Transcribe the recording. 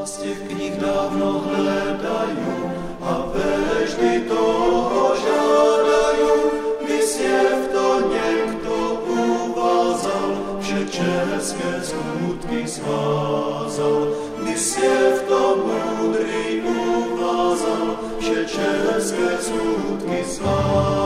z těch knih dávno hledajú a veždy toho žádajú, vysiev to niekto uvázal, vše české skutky svázal. Vysiev to múdry uvázal, vše české skutky svázal.